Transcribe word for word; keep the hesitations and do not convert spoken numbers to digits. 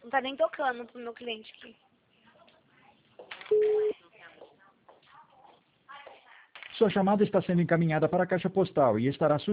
Não tá nem tocando pro meu cliente aqui. Sua chamada está sendo encaminhada para a caixa postal e estará